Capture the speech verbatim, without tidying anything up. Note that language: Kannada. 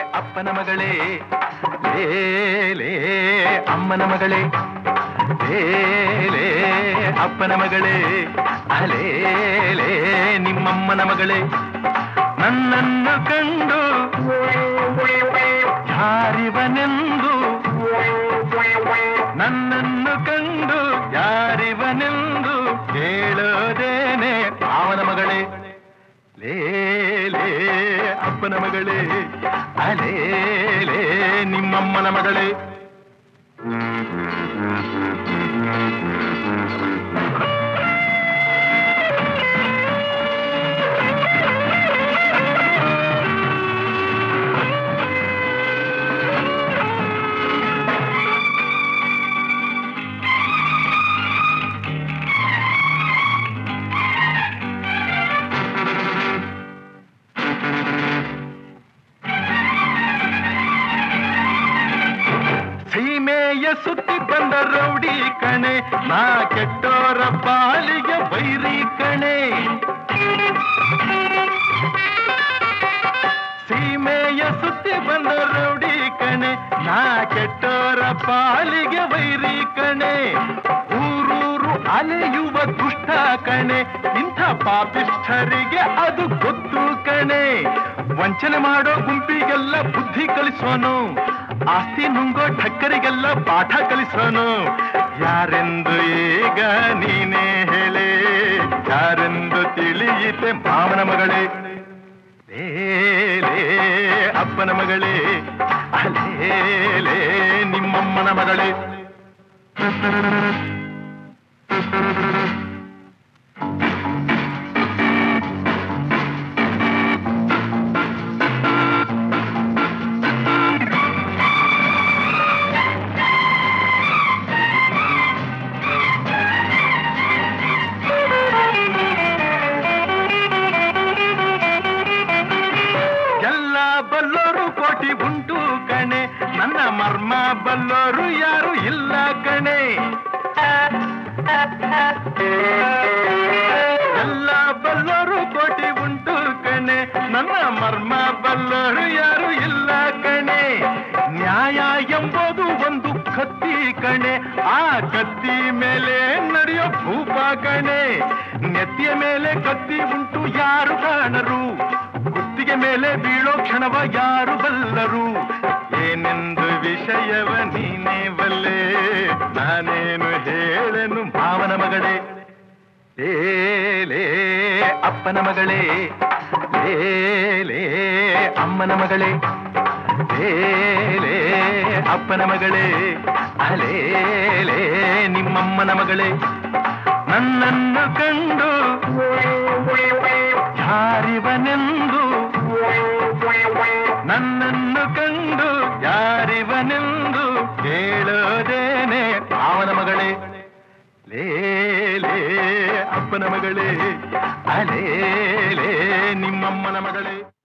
ಅಪ್ಪನ ಮಗಳೇ ಲೇ ಲೇ ಅಮ್ಮನ ಮಗಳೇ ಲೇ ಲೇ ಅಪ್ಪನ ಮಗಳೇ ಅಲೇ ಲೇ ನಿಮ್ಮಮ್ಮನ ಮಗಳೇ ನನ್ನನ್ನು ಕಂಡು ಯಾರಿವನೆಂದು ನನ್ನನ್ನು ಕಂಡು ಯಾರಿವನೆಂದು ಕೇಳೋದೇನೆ ಅವನ ಮಗಳೇ ಲೇ ಲೇ ಅಪ್ಪನ ಮಗಳೇ ಅಲೇ ಲೇ ನಿಮ್ಮಮ್ಮನ ಮಗಳೇ ಸೀಮೆಯ ಸುತ್ತಿ ಬಂದ ರೌಡಿ ಕಣೆ ನಾ ಕೆಟ್ಟೋರ ಬಾಲಿಗೆ ಬೈರಿ ಕಣೆ ಸೀಮೆಯ ಸುತ್ತಿ ಬಂದ ರೌಡಿ ಕಣೆ ನಾ ಕೆಟ್ಟೋರ ಬಾಲಿಗೆ ಬೈರಿ ಕಣೆ ಊರೂರು ಅಲೆಯುವ ದುಷ್ಟ ಕಣೆ ಇಂಥ ಪಾಪಿಷ್ಠರಿಗೆ ಅದು ಗೊತ್ತು ಕಣೆ ವಂಚನೆ ಮಾಡೋ ಗುಂಪಿಗೆಲ್ಲ ಬುದ್ಧಿ ಕಲಿಸೋನು ಆಸ್ತಿ ನುಂಗೋ ಠಕ್ಕರಿಗೆಲ್ಲ ಪಾಠ ಕಲಿಸೋನು ಯಾರೆಂದು ಈಗ ನೀನೇ ಹೇಳೆ ಯಾರೆಂದು ತಿಳಿಯಿತೆ ಮಾವನ ಮಗಳೇ ಲೇ ಲೇ ಅಪ್ಪನ ಮಗಳೇ ಅಲೇ ಲೇ ನಿಮ್ಮಮ್ಮನ ಮಗಳೇ ಬಲ್ಲೋರು ಕೋಟಿ ಉಂಟು ಕಣೆ ನನ್ನ ಮರ್ಮ ಬಲ್ಲೋರು ಯಾರು ಇಲ್ಲ ಕಣೆ ಎಲ್ಲ ಬಲ್ಲೋರು ಕೋಟಿ ಉಂಟು ಕಣೆ ನನ್ನ ಮರ್ಮ ಬಲ್ಲೋರು ಯಾರು ಇಲ್ಲ ಕಣೆ ನ್ಯಾಯ ಎಂಬುದು ಒಂದು ಕತ್ತಿ ಕಣೆ ಆ ಕತ್ತಿ ಮೇಲೆ ನಡೆಯೋ ಭೂಪ ಕಣೆ ನೆತ್ತಿಯ ಮೇಲೆ ಕತ್ತಿ ಉಂಟು ಯಾರು ಕಾಣರು ಕುತ್ತಿಗೆ ಮೇಲೆ ಬೀಳೋ ಕ್ಷಣವ ಯಾರು ಬಲ್ಲರು ಏನೆಂದು ವಿಷಯವ ನೀನೇ ಬಲ್ಲೆ ನಾನೇನು ಹೇಳೆನು ಮಾವನ ಮಗಳೇ ಲೇ ಲೇ ಅಪ್ಪನ ಮಗಳೇ ಲೇ ಲೇ ಅಮ್ಮನ ಮಗಳೇ ಲೇ ಲೇ ಅಪ್ಪನ ಮಗಳೇ ಅಲೇ ಲೇ ನಿಮ್ಮಮ್ಮನ ಮಗಳೇ ನನ್ನನ್ನು ಕಂಡು ಯಾರಿವನೆಂದು ನನ್ನನ್ನು ಕಂಡು ಯಾರಿವನೆಂದು ಕೇಳೋದೇನೆ ಅವನ ಮಗಳೇ ಲೇ ಲೇ ಅಪ್ಪನ ಮಗಳೇ ಅಲೇ ಲೇ ನಿಮ್ಮಮ್ಮನ ಮಗಳೇ